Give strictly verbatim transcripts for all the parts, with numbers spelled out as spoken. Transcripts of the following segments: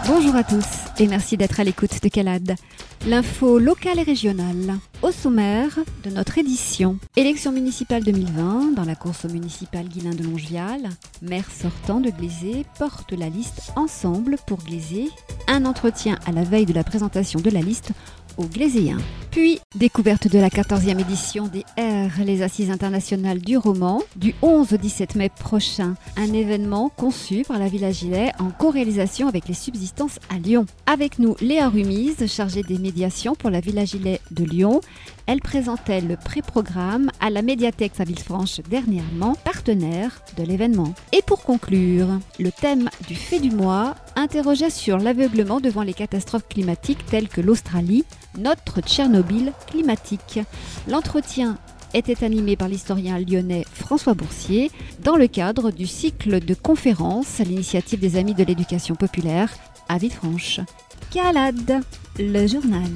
Bonjour à tous et merci d'être à l'écoute de Calade. L'info locale et régionale. Au sommaire de notre édition. Élection municipale deux mille vingt dans la course municipale Guillain de Longevial. Maire sortant de Glezé porte la liste Ensemble pour Glezé. Un entretien à la veille de la présentation de la liste aux Glezéens. Puis, découverte de la quatorzième édition des R, les Assises internationales du roman, du onze au dix-sept mai prochain. Un événement conçu par la Villa Gilet en co-réalisation avec les Subsistances à Lyon. Avec nous, Léa Rumise, chargée des médiations pour la Villa Gilet de Lyon. Elle présentait le pré-programme à la médiathèque à Villefranche dernièrement, partenaire de l'événement. Et pour conclure, le thème du fait du mois interrogeait sur l'aveuglement devant les catastrophes climatiques telles que l'Australie, notre Tchernobyl climatique. L'entretien était animé par l'historien lyonnais François Boursier dans le cadre du cycle de conférences à l'initiative des Amis de l'éducation populaire à Villefranche. Calade, le journal.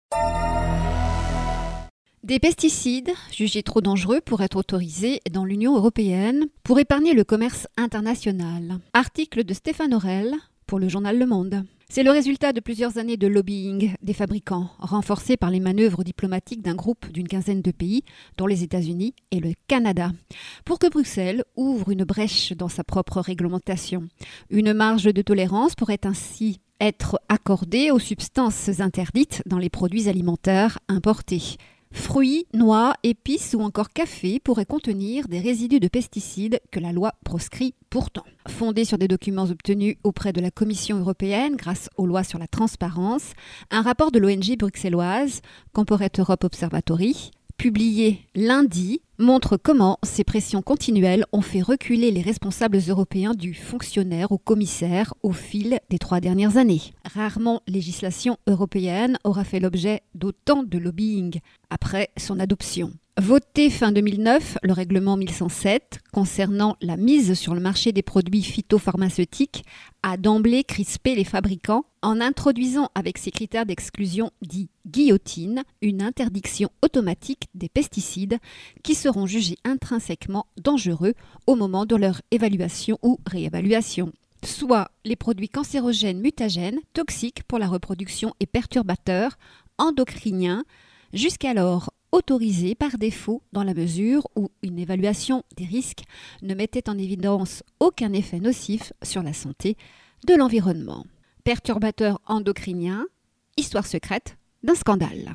Des pesticides jugés trop dangereux pour être autorisés dans l'Union européenne pour épargner le commerce international. Article de Stéphane Aurel pour le journal Le Monde. C'est le résultat de plusieurs années de lobbying des fabricants, renforcés par les manœuvres diplomatiques d'un groupe d'une quinzaine de pays, dont les États-Unis et le Canada, pour que Bruxelles ouvre une brèche dans sa propre réglementation. Une marge de tolérance pourrait ainsi être accordée aux substances interdites dans les produits alimentaires importés. Fruits, noix, épices ou encore café pourraient contenir des résidus de pesticides que la loi proscrit pourtant. Fondé sur des documents obtenus auprès de la Commission européenne grâce aux lois sur la transparence, un rapport de l'O N G bruxelloise Corporate Europe Observatory, publié lundi, montre comment ces pressions continuelles ont fait reculer les responsables européens du fonctionnaire au commissaire au fil des trois dernières années. Rarement législation européenne aura fait l'objet d'autant de lobbying après son adoption. Voté fin deux mille neuf, le règlement mille cent sept concernant la mise sur le marché des produits phytopharmaceutiques a d'emblée crispé les fabricants en introduisant avec ses critères d'exclusion dits guillotine une interdiction automatique des pesticides qui seront jugés intrinsèquement dangereux au moment de leur évaluation ou réévaluation. Soit les produits cancérogènes, mutagènes, toxiques pour la reproduction et perturbateurs endocriniens, jusqu'alors autorisés par défaut dans la mesure où une évaluation des risques ne mettait en évidence aucun effet nocif sur la santé de l'environnement. Perturbateurs endocriniens, histoire secrète d'un scandale.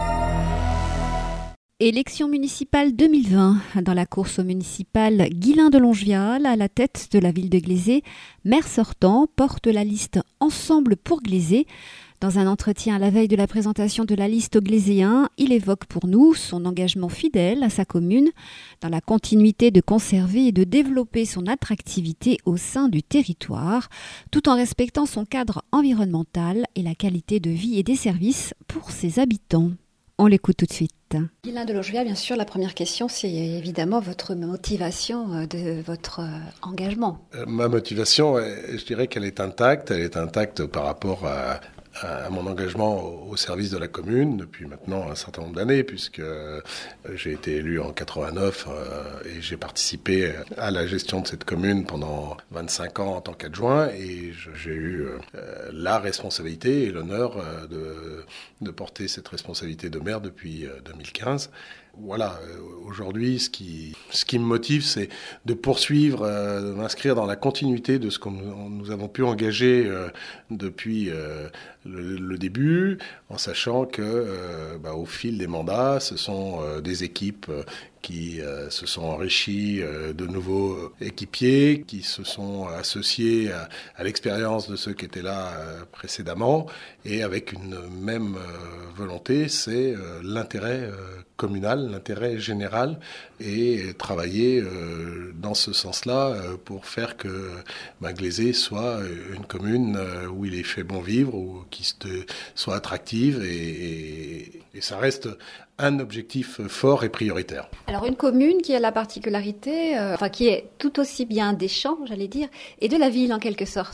Élection municipale deux mille vingt. Dans la course municipale Guillain de Longevial, à la tête de la ville de Glezé, maire sortant porte la liste Ensemble pour Glezé. Dans un entretien à la veille de la présentation de la liste aux Glezéens, il évoque pour nous son engagement fidèle à sa commune dans la continuité de conserver et de développer son attractivité au sein du territoire, tout en respectant son cadre environnemental et la qualité de vie et des services pour ses habitants. On l'écoute tout de suite. Guillain de Longevial, bien sûr, la première question, c'est évidemment votre motivation de votre engagement. Euh, ma motivation, je dirais qu'elle est intacte. Elle est intacte par rapport à... à mon engagement au service de la commune depuis maintenant un certain nombre d'années, puisque j'ai été élu en quatre-vingt-neuf et j'ai participé à la gestion de cette commune pendant vingt-cinq ans en tant qu'adjoint, et j'ai eu la responsabilité et l'honneur de, de porter cette responsabilité de maire depuis deux mille quinze. Voilà, aujourd'hui, ce qui, ce qui me motive, c'est de poursuivre, euh, de m'inscrire dans la continuité de ce que nous avons pu engager euh, depuis euh, le, le début, en sachant que, euh, bah, au fil des mandats, ce sont euh, des équipes euh, qui euh, se sont enrichis euh, de nouveaux équipiers, qui se sont associés à, à l'expérience de ceux qui étaient là euh, précédemment, et avec une même euh, volonté, c'est euh, l'intérêt euh, communal, l'intérêt général, et travailler euh, dans ce sens-là euh, pour faire que bah, Glezé soit une commune euh, où il est fait bon vivre, ou qui se, soit attractive, et, et, et ça reste un objectif fort et prioritaire. Alors une commune qui a la particularité, euh, enfin qui est tout aussi bien des champs, j'allais dire, et de la ville en quelque sorte.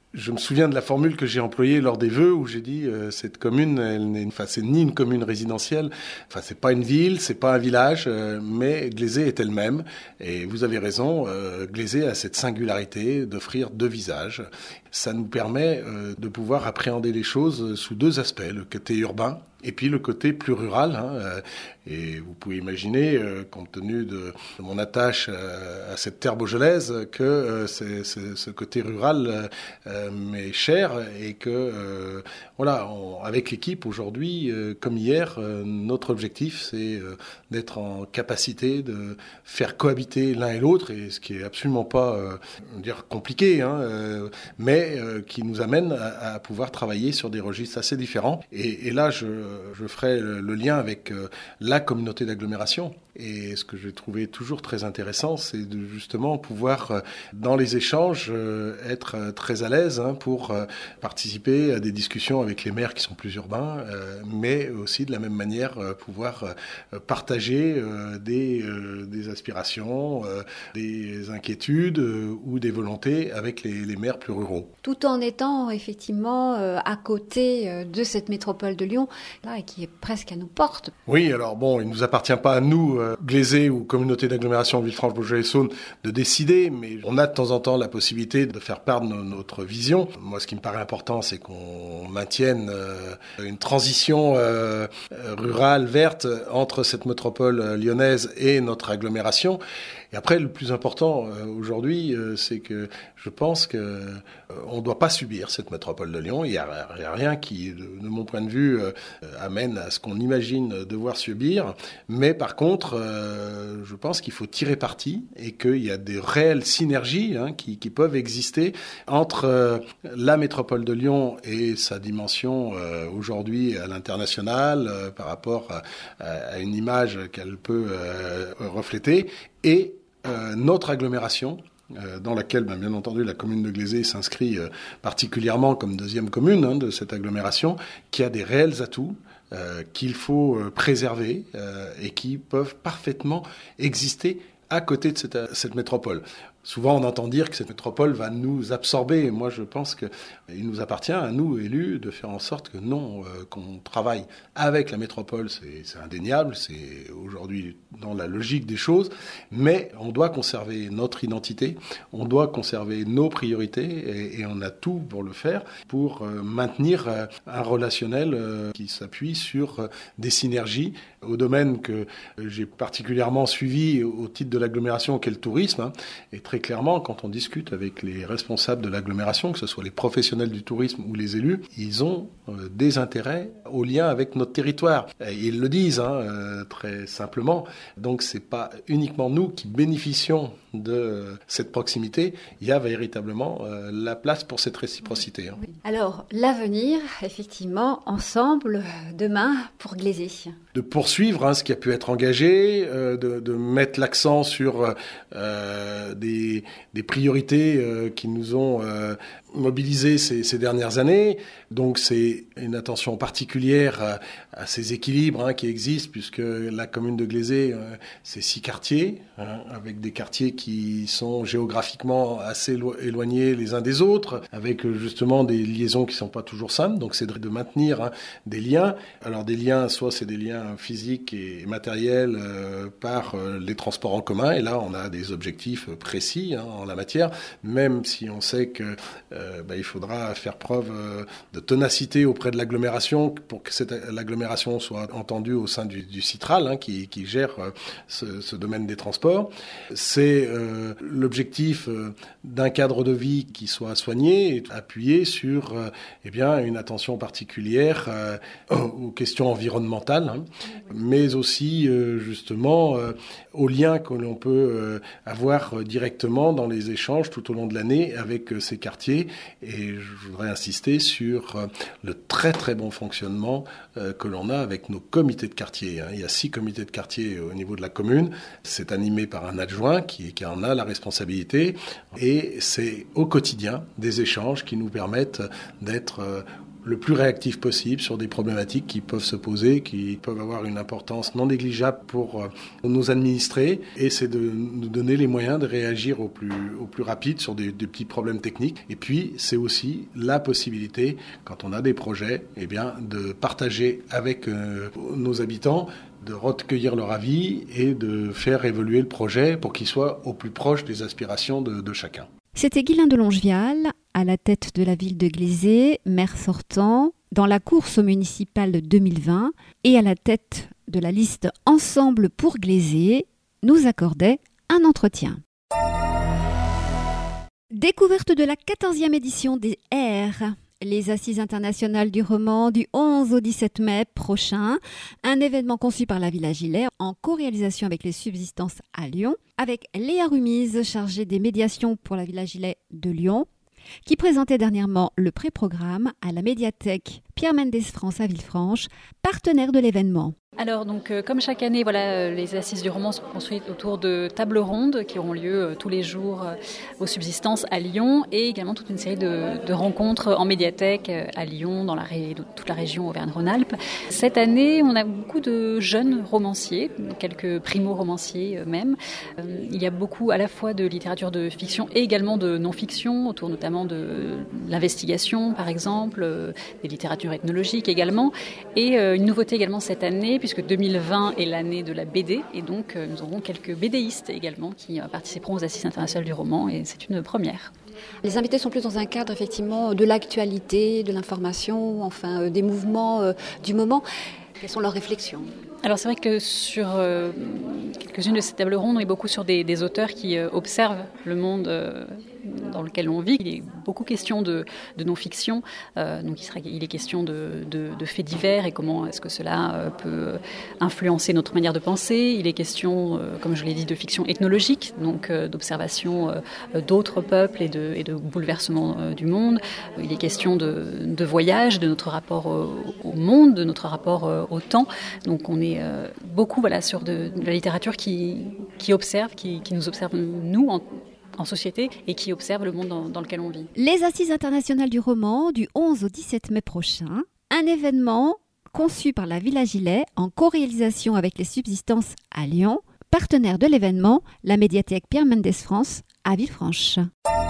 Je me souviens de la formule que j'ai employée lors des vœux où j'ai dit euh, cette commune, elle n'est, enfin, c'est ni une commune résidentielle, enfin c'est pas une ville, c'est pas un village, euh, mais Glaisé est elle-même. Et vous avez raison, euh, Glaisé a cette singularité d'offrir deux visages. Ça nous permet euh, de pouvoir appréhender les choses sous deux aspects, le côté urbain et puis le côté plus rural. Hein, euh, et vous pouvez imaginer, euh, compte tenu de, de mon attache euh, à cette terre beaujolaise, que euh, c'est, c'est, ce côté rural euh, m'est cher et que, euh, voilà, on, avec l'équipe aujourd'hui, euh, comme hier, euh, notre objectif, c'est euh, d'être en capacité de faire cohabiter l'un et l'autre, et ce qui est absolument pas euh, dire compliqué, hein, euh, mais euh, qui nous amène à, à pouvoir travailler sur des registres assez différents. Et, et là, je, je ferai le, le lien avec euh, la communauté d'agglomération. Et ce que j'ai trouvé toujours très intéressant, c'est de justement pouvoir, euh, dans les échanges, euh, être euh, très à l'aise hein, pour euh, participer à des discussions avec les maires qui sont plus urbains, euh, mais aussi de la même manière euh, pouvoir euh, partager euh, des, euh, des aspirations, euh, des inquiétudes euh, ou des volontés avec les, les maires plus ruraux. Tout en étant effectivement euh, à côté euh, de cette métropole de Lyon, là, et qui est presque à nos portes. Oui, alors bon, il ne nous appartient pas à nous, euh, Glaisé ou communauté d'agglomération Villefranche-Beaujolais-Saône, de décider, mais on a de temps en temps la possibilité de faire part de no- notre vision. Moi, ce qui me paraît important, c'est qu'on maintienne euh, une transition euh, rurale, verte, entre cette métropole euh, lyonnaise et notre agglomération. Et après, le plus important euh, aujourd'hui, euh, c'est que je pense que euh, on ne doit pas subir cette métropole de Lyon. Il n'y a, a rien qui, de, de mon point de vue, euh, amène à ce qu'on imagine devoir subir. Mais par contre, euh, je pense qu'il faut tirer parti et qu'il y a des réelles synergies hein, qui, qui peuvent exister entre euh, la métropole de Lyon et sa dimension euh, aujourd'hui à l'international euh, par rapport à, à une image qu'elle peut euh, refléter et Euh, notre agglomération, euh, dans laquelle, ben, bien entendu, la commune de Glaisé s'inscrit euh, particulièrement comme deuxième commune hein, de cette agglomération, qui a des réels atouts euh, qu'il faut euh, préserver euh, et qui peuvent parfaitement exister à côté de cette, cette métropole. Souvent, on entend dire que cette métropole va nous absorber. Et moi, je pense qu'il nous appartient, à nous, élus, de faire en sorte que non, euh, qu'on travaille avec la métropole. C'est, c'est indéniable, c'est aujourd'hui dans la logique des choses. Mais on doit conserver notre identité, on doit conserver nos priorités et, et on a tout pour le faire, pour euh, maintenir euh, un relationnel euh, qui s'appuie sur euh, des synergies au domaine que j'ai particulièrement suivi au titre de l'agglomération qu'est le tourisme. Hein, et très clairement, quand on discute avec les responsables de l'agglomération, que ce soit les professionnels du tourisme ou les élus, ils ont euh, des intérêts au lien avec notre territoire. Et ils le disent hein, euh, très simplement. Donc c'est pas uniquement nous qui bénéficions de euh, cette proximité, il y a véritablement euh, la place pour cette réciprocité. Hein. Oui. Alors, l'avenir, effectivement, ensemble, demain, pour Glaisé. De poursuivre hein, ce qui a pu être engagé, euh, de, de mettre l'accent sur euh, des, des priorités euh, qui nous ont euh, mobilisés ces, ces dernières années. Donc c'est une attention particulière à, à ces équilibres hein, qui existent, puisque la commune de Glaisé, euh, c'est six quartiers, hein, avec des quartiers qui sont géographiquement assez élo- éloignés les uns des autres, avec euh, justement des liaisons qui ne sont pas toujours simples. Donc c'est de, de maintenir hein, des liens. Alors des liens, soit c'est des liens physiques et matériels euh, par euh, les transports en commun, et là on a des objectifs précis hein, en la matière, même si on sait que euh, bah, il faudra faire preuve euh, de ténacité auprès de l'agglomération pour que cette, l'agglomération soit entendue au sein du, du Citral hein, qui, qui gère euh, ce, ce domaine des transports. C'est euh, l'objectif euh, d'un cadre de vie qui soit soigné et appuyé sur euh, eh bien, une attention particulière euh, aux questions environnementales, hein, mais aussi euh, justement euh, aux liens que l'on peut euh, avoir euh, directement dans les échanges tout au long de l'année avec euh, ces quartiers. Et je voudrais insister sur euh, le très très bon fonctionnement euh, que l'on a avec nos comités de quartier. Hein. Il y a six comités de quartier au niveau de la commune. C'est animé par un adjoint qui, qui en a la responsabilité. Et c'est au quotidien des échanges qui nous permettent d'être euh, le plus réactif possible sur des problématiques qui peuvent se poser, qui peuvent avoir une importance non négligeable pour nos administrés. Et c'est de nous donner les moyens de réagir au plus, au plus rapide sur des, des petits problèmes techniques. Et puis, c'est aussi la possibilité, quand on a des projets, eh bien, de partager avec euh, nos habitants, de recueillir leur avis et de faire évoluer le projet pour qu'il soit au plus proche des aspirations de, de chacun. C'était Guylain de Longevial, à la tête de la ville de Glezé, maire sortant, dans la course municipale de deux mille vingt, et à la tête de la liste Ensemble pour Glezé, nous accordait un entretien. Découverte de la quatorzième édition des R, les Assises internationales du roman du onze au dix-sept mai prochain, un événement conçu par la Villa Gilet en co-réalisation avec les Subsistances à Lyon, avec Léa Rumise, chargée des médiations pour la Villa Gilet de Lyon, qui présentait dernièrement le pré-programme à la médiathèque Pierre Mendès France à Villefranche, partenaire de l'événement. Alors, donc, euh, comme chaque année, voilà, euh, les Assises du roman sont construites autour de tables rondes qui auront lieu euh, tous les jours euh, aux Subsistances à Lyon, et également toute une série de, de rencontres en médiathèque euh, à Lyon, dans la ré, toute la région Auvergne-Rhône-Alpes. Cette année, on a beaucoup de jeunes romanciers, quelques primo-romanciers euh, même. Euh, il y a beaucoup à la fois de littérature de fiction et également de non-fiction, autour notamment de l'investigation, par exemple, euh, des littératures ethnologiques également. Et euh, une nouveauté également cette année, puisque deux mille vingt est l'année de la B D, et donc euh, nous aurons quelques BDistes également qui euh, participeront aux Assises internationales du roman, et c'est une première. Les invités sont plus dans un cadre effectivement de l'actualité, de l'information, enfin euh, des mouvements euh, du moment. Quelles sont leurs réflexions ? Alors c'est vrai que sur euh, quelques-unes de ces tables rondes, on est beaucoup sur des, des auteurs qui euh, observent le monde euh, dans lequel on vit. Il est beaucoup question de, de non-fiction, euh, donc il, sera, il est question de, de, de faits divers et comment est-ce que cela euh, peut influencer notre manière de penser. Il est question, euh, comme je l'ai dit, de fiction ethnologique, donc euh, d'observation euh, d'autres peuples et de, et de bouleversement euh, du monde. Il est question de, de voyage, de notre rapport au, au monde, de notre rapport euh, au temps. Donc on est euh, beaucoup voilà, sur de, de la littérature qui, qui observe, qui, qui nous observe nous en en société et qui observe le monde dans, dans lequel on vit. Les Assises internationales du roman du onze au dix-sept mai prochain, un événement conçu par la Villa Gilet en co-réalisation avec les Subsistances à Lyon, partenaire de l'événement, la médiathèque Pierre Mendès France à Villefranche.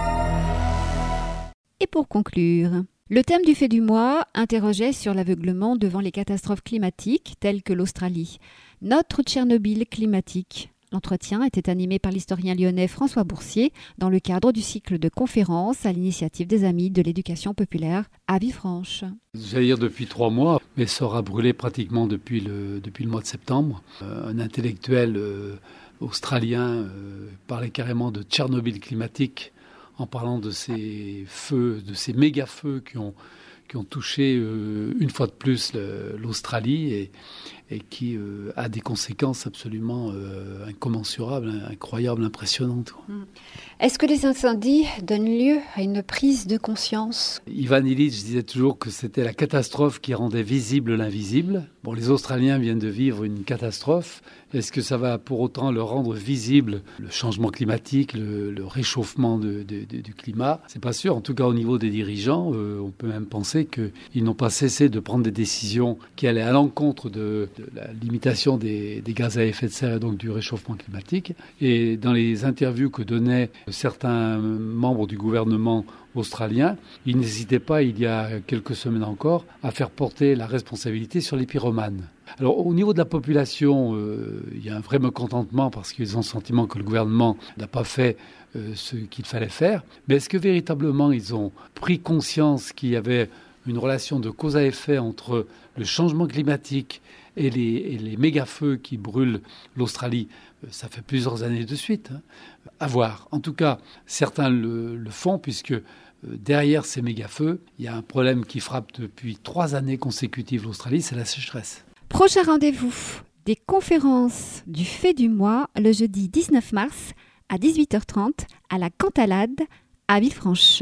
Et pour conclure, le thème du fait du mois interrogeait sur l'aveuglement devant les catastrophes climatiques telles que l'Australie. Notre Tchernobyl climatique. L'entretien était animé par l'historien lyonnais François Boursier dans le cadre du cycle de conférences à l'initiative des Amis de l'éducation populaire à Villefranche. J'allais dire depuis trois mois, mais ça aura brûlé pratiquement depuis le, depuis le mois de septembre. Euh, un intellectuel euh, australien euh, parlait carrément de Tchernobyl climatique en parlant de ces feux, de ces méga-feux qui ont, qui ont touché euh, une fois de plus le, l'Australie et, et qui euh, a des conséquences absolument euh, incommensurables, incroyables, impressionnantes. Est-ce que les incendies donnent lieu à une prise de conscience ? Ivan Illich disait toujours que c'était la catastrophe qui rendait visible l'invisible. Bon, les Australiens viennent de vivre une catastrophe. Est-ce que ça va pour autant leur rendre visible le changement climatique, le, le réchauffement de, de, de, du climat ? C'est pas sûr. En tout cas, au niveau des dirigeants, euh, on peut même penser qu'ils n'ont pas cessé de prendre des décisions qui allaient à l'encontre de, de la limitation des, des gaz à effet de serre, donc du réchauffement climatique. Et dans les interviews que donnaient certains membres du gouvernement australien, ils n'hésitaient pas, il y a quelques semaines encore, à faire porter la responsabilité sur les pyromanes. Alors, au niveau de la population, euh, il y a un vrai mécontentement parce qu'ils ont le sentiment que le gouvernement n'a pas fait euh, ce qu'il fallait faire. Mais est-ce que véritablement ils ont pris conscience qu'il y avait une relation de cause à effet entre le changement climatique et les, et les méga-feux qui brûlent l'Australie? Ça fait plusieurs années de suite. Hein. À voir. En tout cas, certains le, le font puisque euh, derrière ces méga-feux, il y a un problème qui frappe depuis trois années consécutives l'Australie, c'est la sécheresse. Prochain rendez-vous des conférences du fait du mois le jeudi dix-neuf mars à dix-huit heures trente à la Cantalade à Villefranche.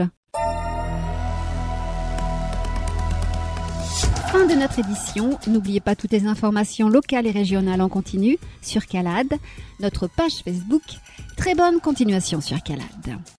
Fin de notre édition. N'oubliez pas toutes les informations locales et régionales en continu sur Calade, notre page Facebook. Très bonne continuation sur Calade.